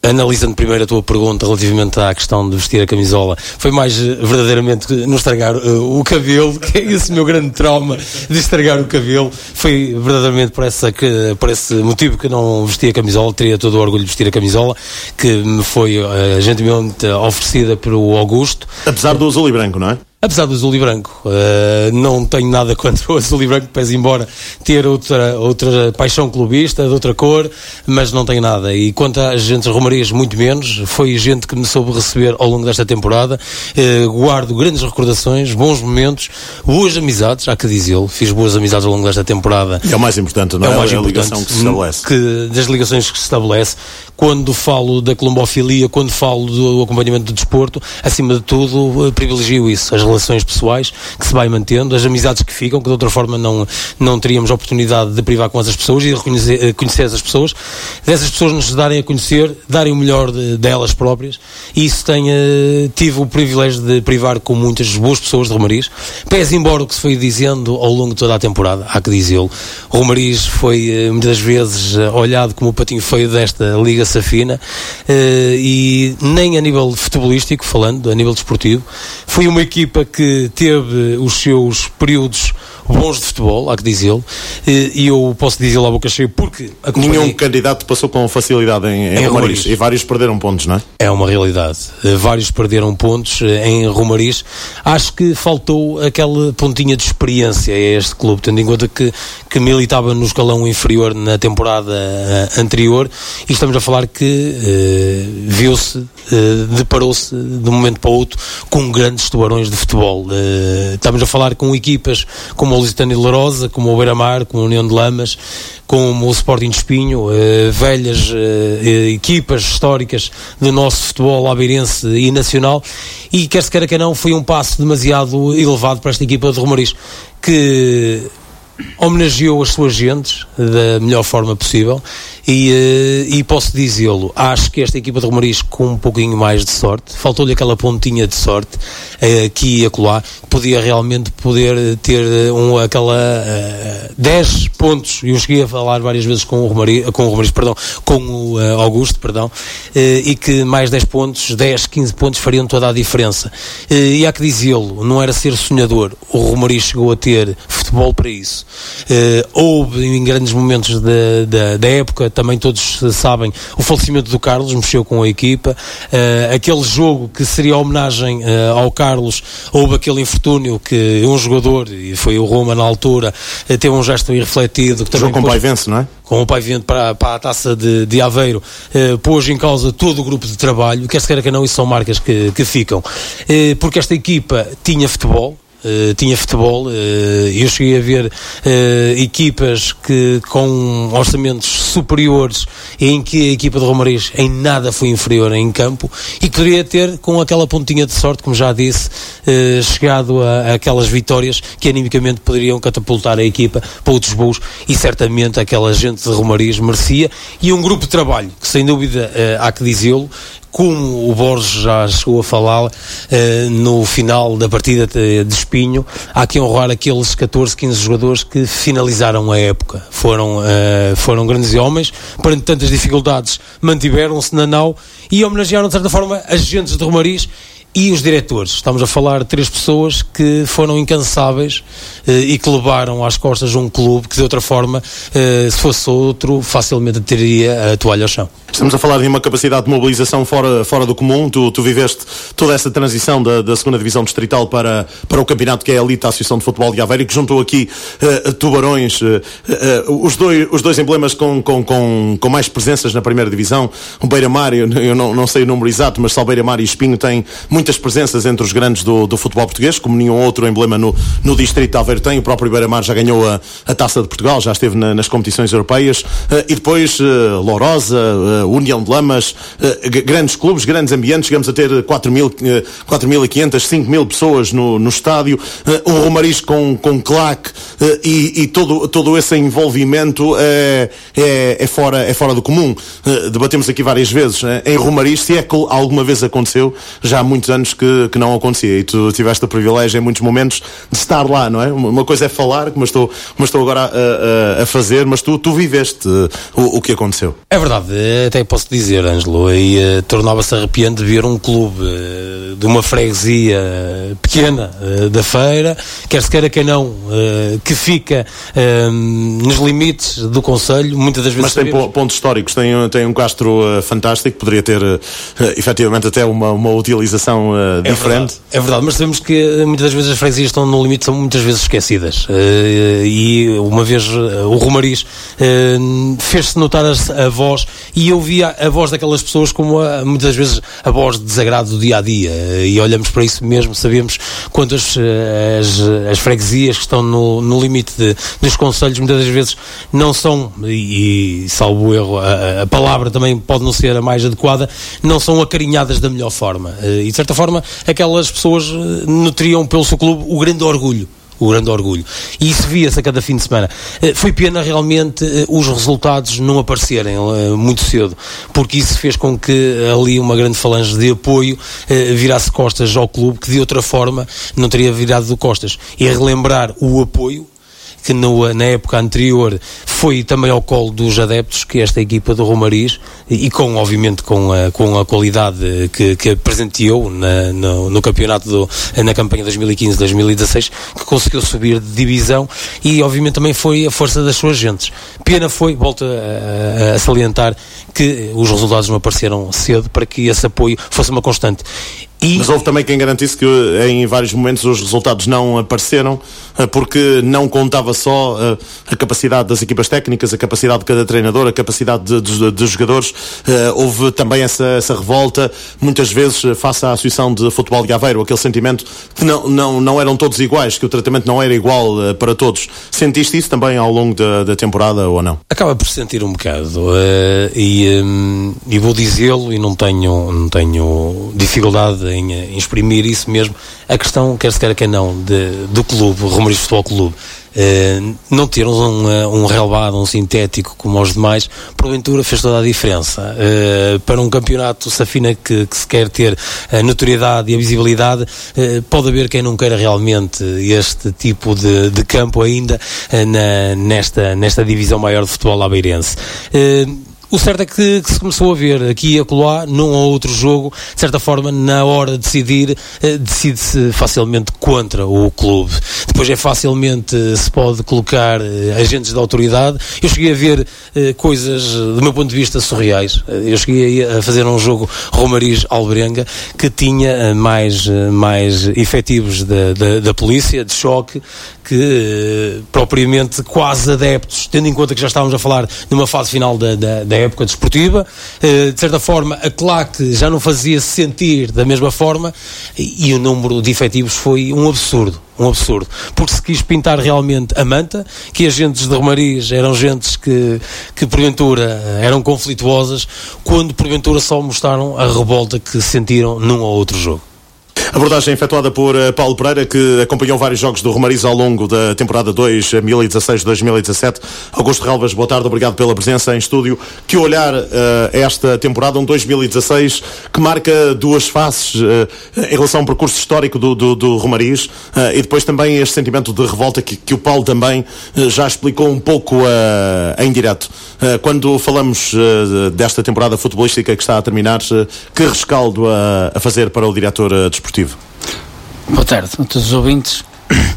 Analisando primeiro a tua pergunta relativamente à questão de vestir a camisola, foi mais verdadeiramente não estragar o cabelo, que é esse meu grande trauma de estragar o cabelo. Foi verdadeiramente por esse motivo que não vesti a camisola. Teria todo o orgulho de vestir a camisola, que me foi gentilmente oferecida pelo Augusto. Apesar do azul e branco, não é? Apesar do azul e branco, não tenho nada contra o azul e branco, pese embora ter outra paixão clubista, de outra cor, mas não tenho nada. E quanto às gentes romarias, muito menos. Foi gente que me soube receber ao longo desta temporada. Guardo grandes recordações, bons momentos, boas amizades, há que dizê-lo. Fiz boas amizades ao longo desta temporada. E é o mais importante, não é? A ligação que se estabelece. Das ligações que se estabelece. Quando falo da colombofilia, quando falo do acompanhamento do desporto, acima de tudo, privilegio isso. As relações pessoais que se vai mantendo, as amizades que ficam, que de outra forma não teríamos a oportunidade de privar com essas pessoas e de conhecer essas pessoas, dessas pessoas nos darem a conhecer, darem o melhor delas próprias, e isso tive o privilégio de privar com muitas boas pessoas de Romariz. Pese embora o que se foi dizendo ao longo de toda a temporada, há que dizê-lo, Romariz foi muitas vezes olhado como o patinho feio desta Liga Safina, e nem a nível futebolístico, falando, a nível desportivo, foi uma equipa que teve os seus períodos bons de futebol, há que dizê-lo, e eu posso dizê-lo à boca cheia porque nenhum candidato passou com facilidade em Romariz, e vários perderam pontos, não é? É uma realidade, vários perderam pontos em Romariz. Acho que faltou aquela pontinha de experiência a este clube, tendo em conta que militava no escalão inferior na temporada anterior, e estamos a falar que deparou-se de um momento para o outro com grandes tubarões de futebol. Estamos a falar com equipas como o Lusitano e Larosa, como o Beira-Mar, como a União de Lamas, como o Sporting de Espinho, velhas equipas históricas do nosso futebol abeirense e nacional, e quer se queira que não, foi um passo demasiado elevado para esta equipa de Romariz, que homenageou as suas gentes da melhor forma possível, e posso dizê-lo, acho que esta equipa de Romariz, com um pouquinho mais de sorte, faltou-lhe aquela pontinha de sorte aqui e acolá, podia realmente ter aquela 10 pontos. Eu cheguei a falar várias vezes com o Augusto, e que mais 10 pontos, 10, 15 pontos fariam toda a diferença, e há que dizê-lo, não era ser sonhador, o Romariz chegou a ter futebol para isso. Houve em grandes momentos da época, também todos sabem, o falecimento do Carlos mexeu com a equipa, aquele jogo que seria a homenagem ao Carlos, houve aquele infortúnio que um jogador, e foi o Roma na altura, teve um gesto irrefletido, que também com o Paivense, não é? Com o Paivense para a taça de Aveiro, pôs em causa todo o grupo de trabalho, quer se queira que não, isso são marcas que ficam, porque esta equipa tinha futebol, eu cheguei a ver equipas com orçamentos superiores, em que a equipa de Romariz em nada foi inferior em campo, e que poderia ter, com aquela pontinha de sorte, como já disse, chegado a aquelas vitórias que animicamente poderiam catapultar a equipa para outros voos, e certamente aquela gente de Romariz merecia, e um grupo de trabalho que, sem dúvida, há que dizê-lo, como o Borges já chegou a falar no final da partida de Espinho, há que honrar aqueles 14, 15 jogadores que finalizaram a época. Foram grandes homens, perante tantas dificuldades, mantiveram-se na nau e homenagearam, de certa forma, as gentes de Romariz e os diretores. Estamos a falar de 3 pessoas que foram incansáveis e que levaram às costas um clube que, de outra forma, se fosse outro, facilmente teria a toalha ao chão. Estamos a falar de uma capacidade de mobilização fora do comum. Tu viveste toda essa transição da segunda divisão distrital para o campeonato, que é a elite da Associação de Futebol de Aveiro, que juntou aqui tubarões, os dois emblemas com mais presenças na primeira divisão. O Beira-Mar, eu não sei o número exato, mas só o Beira-Mar e Espinho têm muitas presenças entre os grandes do futebol português, como nenhum outro emblema no distrito de Aveiro tem. O próprio Beira-Mar já ganhou a Taça de Portugal, já esteve nas competições europeias, e depois Lourosa, União de Lamas, grandes clubes, grandes ambientes. Chegamos a ter 4.500, 5.000 pessoas no estádio, um Romariz com claque, e todo esse envolvimento é fora do comum. Debatemos aqui várias vezes em Romariz, se é que alguma vez aconteceu, já há muitos anos que não acontecia, e tu tiveste o privilégio em muitos momentos de estar lá, não é? Uma coisa é falar, como estou agora a fazer, mas tu viveste o que aconteceu. É verdade, até posso dizer, Ângelo, e tornava-se arrepiante ver um clube de uma freguesia pequena da Feira, quer se queira que não, que fica nos limites do concelho, muitas das vezes. Mas tem pontos históricos, tem um Castro fantástico, poderia ter efetivamente até uma utilização diferente. É verdade, mas sabemos que muitas das vezes as freguesias estão no limite, são muitas vezes esquecidas, e uma vez o Romariz fez-se notar a voz, e eu via a voz daquelas pessoas como muitas vezes a voz de desagrado do dia-a-dia, e olhamos para isso mesmo, sabemos quantas as freguesias que estão no limite dos concelhos muitas das vezes não são, e salvo erro, a palavra também pode não ser a mais adequada, não são acarinhadas da melhor forma, e de certa forma aquelas pessoas nutriam pelo seu clube o grande orgulho, e isso via-se a cada fim de semana. Foi pena realmente os resultados não aparecerem muito cedo, porque isso fez com que ali uma grande falange de apoio virasse costas ao clube, que de outra forma não teria virado de costas, e relembrar o apoio que na época anterior foi também ao colo dos adeptos, que esta equipa do Romariz, e obviamente com a qualidade que presenteou no campeonato na campanha 2015-2016, que conseguiu subir de divisão, e obviamente também foi a força das suas gentes. Pena foi, volto a salientar, que os resultados não apareceram cedo para que esse apoio fosse uma constante. Mas houve também quem garantisse que em vários momentos os resultados não apareceram, porque não contava só a capacidade das equipas técnicas, a capacidade de cada treinador, a capacidade dos jogadores. Houve também essa revolta, muitas vezes face à Associação de Futebol de Aveiro, aquele sentimento que não eram todos iguais, que o tratamento não era igual para todos. Sentiste isso também ao longo da temporada ou não? Acaba por sentir um bocado, e vou dizê-lo, e não tenho dificuldade em exprimir isso mesmo. A questão, quer se queira que não, do clube, o Romariz Futebol Clube, não ter um relevado, um sintético como os demais, porventura fez toda a diferença. Para um campeonato Safina que se quer ter a notoriedade e a visibilidade, pode haver quem não queira realmente este tipo de campo ainda nesta divisão maior de futebol aveirense. O certo é que se começou a ver aqui e acolá, num ou outro jogo, de certa forma, na hora de decidir, decide-se facilmente contra o clube. Depois se pode colocar agentes da autoridade. Eu cheguei a ver coisas, do meu ponto de vista, surreais. Eu cheguei a fazer um jogo Romariz-Alberenga, que tinha mais efetivos da polícia, de choque, que propriamente quase adeptos, tendo em conta que já estávamos a falar numa fase final da época desportiva. De certa forma a claque já não fazia -se sentir da mesma forma, e o número de efetivos foi um absurdo, porque se quis pintar realmente a manta, que as gentes de Romariz eram gentes que porventura eram conflituosas, quando porventura só mostraram a revolta que sentiram num ou outro jogo. Abordagem efetuada por Paulo Pereira, que acompanhou vários jogos do Romariz ao longo da temporada 2016-2017. Augusto Relvas, boa tarde, obrigado pela presença em estúdio. Que olhar esta temporada, 2016, que marca duas faces em relação ao percurso histórico do Romariz, e depois também este sentimento de revolta que o Paulo também já explicou um pouco em direto. Quando falamos desta temporada futebolística que está a terminar, que rescaldo a fazer para o diretor desportivo? Boa tarde a todos os ouvintes.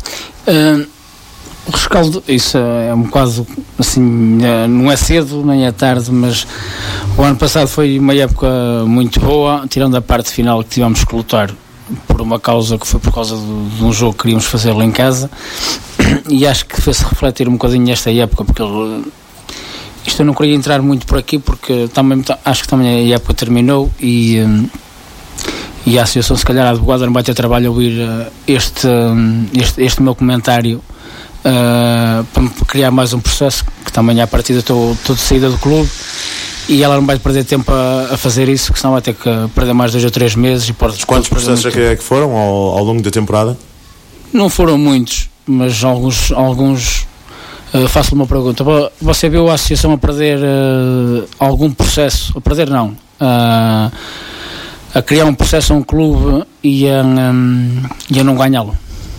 O rescaldo, isso é um bocado assim, não é cedo nem é tarde, mas o ano passado foi uma época muito boa, tirando a parte final que tivemos que lutar por uma causa que foi por causa de um jogo que queríamos fazer lá em casa, e acho que fez-se refletir um bocadinho esta época, porque isto eu não queria entrar muito por aqui, porque também, acho que também a época terminou, e a associação, se calhar a advogada não vai ter trabalho a ouvir este meu comentário, para criar mais um processo, que também à partida estou de saída do clube, e ela não vai perder tempo a fazer isso, que senão vai ter que perder mais 2 ou 3 meses. Quantos processos é que foram ao longo da temporada? Não foram muitos, mas alguns. Faço-lhe uma pergunta: você viu a associação a perder algum processo? A perder não, a criar um processo a um clube e a não ganhá-lo.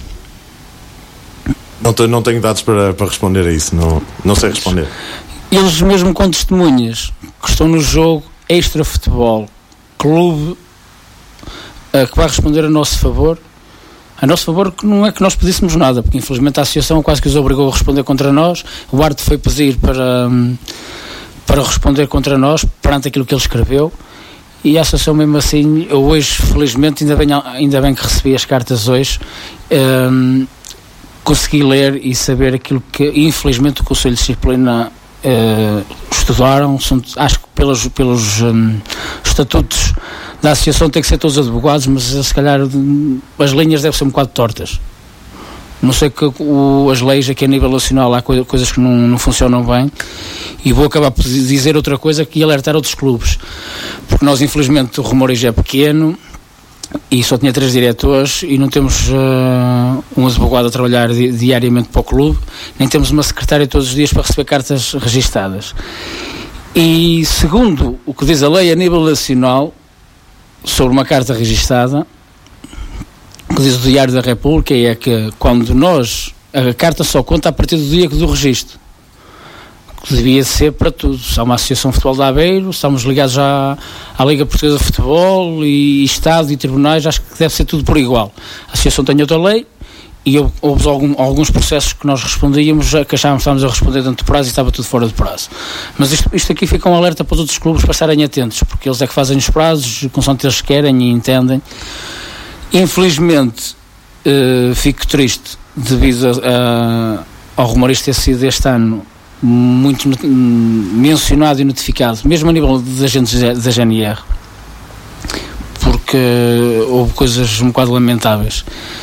Não tenho dados para responder a isso, não sei responder. Eles mesmo com testemunhas que estão no jogo extra futebol, clube que vai responder a nosso favor, que não é que nós pedíssemos nada, porque infelizmente a associação quase que os obrigou a responder contra nós. O árbitro foi pedir para responder contra nós perante aquilo que ele escreveu, e a associação mesmo assim, eu hoje felizmente ainda bem que recebi as cartas hoje, consegui ler e saber aquilo que infelizmente o Conselho de Disciplina estudaram. Acho que pelos estatutos da associação tem que ser todos advogados, mas se calhar as linhas devem ser um bocado tortas. Não sei que as leis aqui a nível nacional há coisas que não funcionam bem, e vou acabar por dizer outra coisa que alertar outros clubes, porque nós infelizmente o Romoriz é pequeno e só tinha 3 diretores e não temos um advogado a trabalhar diariamente para o clube, nem temos uma secretária todos os dias para receber cartas registadas. E segundo o que diz a lei a nível nacional sobre uma carta registada, o que diz o Diário da República é que quando a carta só conta a partir do dia do registro, que devia ser para tudo. Se há uma Associação de Futebol de Aveiro, estamos ligados à Liga Portuguesa de Futebol e Estado e tribunais, acho que deve ser tudo por igual. A Associação tem outra lei e houve alguns processos que nós respondíamos, que achávamos que estávamos a responder dentro do prazo e estava tudo fora de prazo. Mas isto aqui fica um alerta para os outros clubes para estarem atentos, porque eles é que fazem os prazos, consoante eles querem e entendem. Infelizmente fico triste devido ao Romoriz ter sido este ano muito mencionado e notificado, mesmo a nível de agentes da GNR, porque houve coisas um bocado lamentáveis.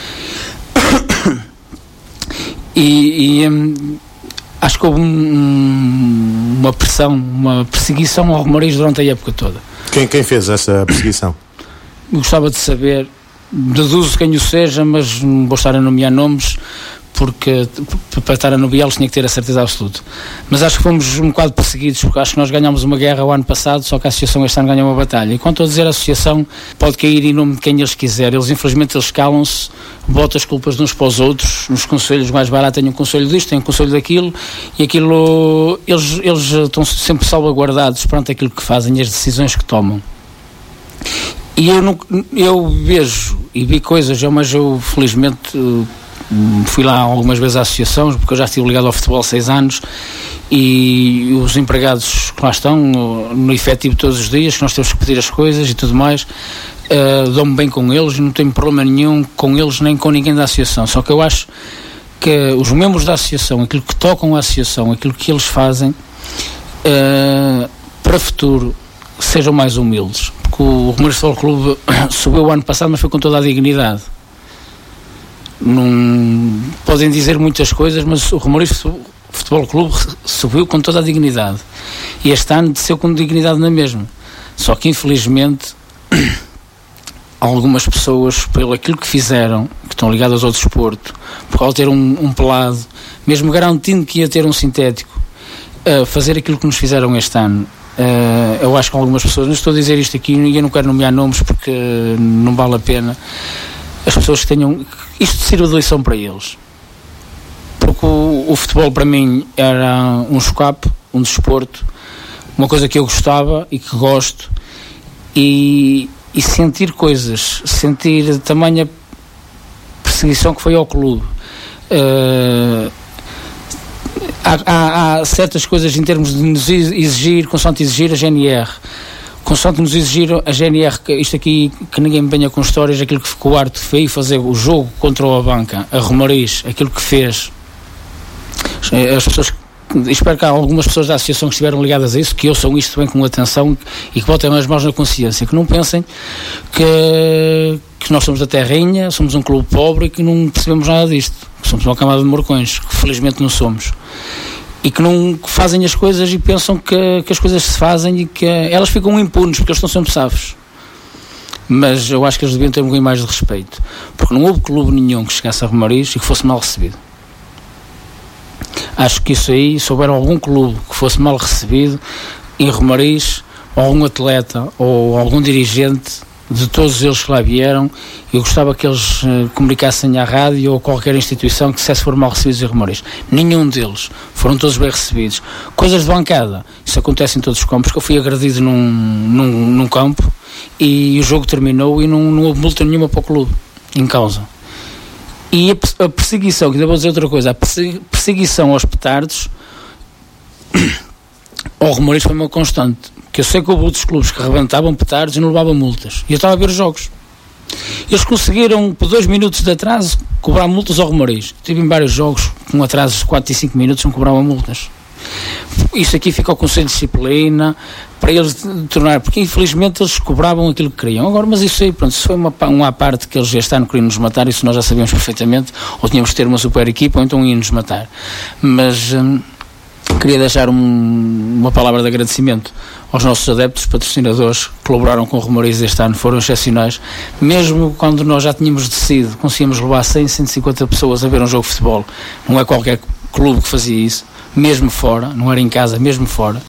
E acho que houve uma pressão, uma perseguição ao Romoriz durante a época toda. Quem fez essa perseguição? Gostava de saber, deduzo quem o seja, mas não vou estar a nomear nomes, porque para estar a nomeá-los tinha que ter a certeza absoluta. Mas acho que fomos um bocado perseguidos, porque acho que nós ganhámos uma guerra o ano passado, só que a associação este ano ganhou uma batalha. E quanto a dizer, a associação pode cair em nome de quem eles quiserem. Infelizmente eles calam-se, botam as culpas de uns para os outros. Nos conselhos mais baratos têm um conselho disto, têm um conselho daquilo, e aquilo eles estão sempre salvaguardados perante aquilo que fazem e as decisões que tomam. E eu vejo e vi coisas, mas eu felizmente fui lá algumas vezes à associação, porque eu já estive ligado ao futebol há 6 anos, e os empregados que lá estão no efetivo todos os dias, que nós temos que pedir as coisas e tudo mais, dou-me bem com eles, não tenho problema nenhum com eles nem com ninguém da associação. Só que eu acho que os membros da associação, aquilo que tocam a associação, aquilo que eles fazem, para o futuro sejam mais humildes, porque o Romoriz Futebol Clube subiu o ano passado, mas foi com toda a dignidade. Não podem dizer muitas coisas, mas o Romoriz Futebol Clube subiu com toda a dignidade, e este ano desceu com dignidade na mesma. Só que infelizmente algumas pessoas, pelo aquilo que fizeram, que estão ligadas ao desporto, por causa de ter um pelado, mesmo garantindo que ia ter um sintético, fazer aquilo que nos fizeram este ano, eu acho que algumas pessoas, não estou a dizer isto aqui e eu não quero nomear nomes porque não vale a pena, as pessoas que tenham isto sirva de lição para eles, porque o futebol para mim era um escape, um desporto, uma coisa que eu gostava e que gosto, e sentir coisas, sentir tamanha perseguição que foi ao clube. Há certas coisas em termos de nos exigir, consoante exigir a GNR, consoante nos exigir a GNR, isto aqui, que ninguém me venha com histórias, aquilo que o Arte veio fazer o jogo contra o Abanca, a Romoriz, aquilo que fez, as pessoas, espero que há algumas pessoas da associação que estiveram ligadas a isso, que ouçam isto bem com atenção e que botem as mãos na consciência, que não pensem que nós somos da terrinha, somos um clube pobre e que não percebemos nada disto, que somos uma camada de morcões, que felizmente não somos, e que não fazem as coisas e pensam que as coisas se fazem e que elas ficam impunes porque eles estão sempre safos. Mas eu acho que eles deviam ter um bocadinho mais de respeito, porque não houve clube nenhum que chegasse a Romoriz e que fosse mal recebido. Acho que isso aí, se houver algum clube que fosse mal recebido em Romoriz, ou algum atleta ou algum dirigente, de todos eles que lá vieram. Eu gostava que eles comunicassem à rádio ou qualquer instituição que dissesse foram mal recebidos e rumores. Nenhum deles. Foram todos bem recebidos. Coisas de bancada. Isso acontece em todos os campos, que eu fui agredido num campo e o jogo terminou e não houve multa nenhuma para o clube em causa. E a perseguição, que ainda vou dizer outra coisa, a perseguição aos petardos ao rumores foi uma constante. Que eu sei que houve outros clubes que rebentavam petardos e não levavam multas. E eu estava a ver os jogos. Eles conseguiram, por 2 minutos de atraso, cobrar multas ao rumores. Tive em vários jogos com atrasos de 4 e 5 minutos não cobravam multas. Isso aqui fica ao Conselho de Disciplina para eles tornar, porque infelizmente eles cobravam aquilo que queriam. Agora, mas isso aí, pronto, isso foi uma parte que eles este ano queriam nos matar, isso nós já sabíamos perfeitamente, ou tínhamos de ter uma super equipa, ou então iam-nos matar. Mas queria deixar uma palavra de agradecimento aos nossos adeptos, patrocinadores que colaboraram com o Rumores este ano, foram excepcionais. Mesmo quando nós já tínhamos decidido, conseguíamos levar 100, 150 pessoas a ver um jogo de futebol. Não é qualquer clube que fazia isso, mesmo fora, não era em casa, mesmo fora.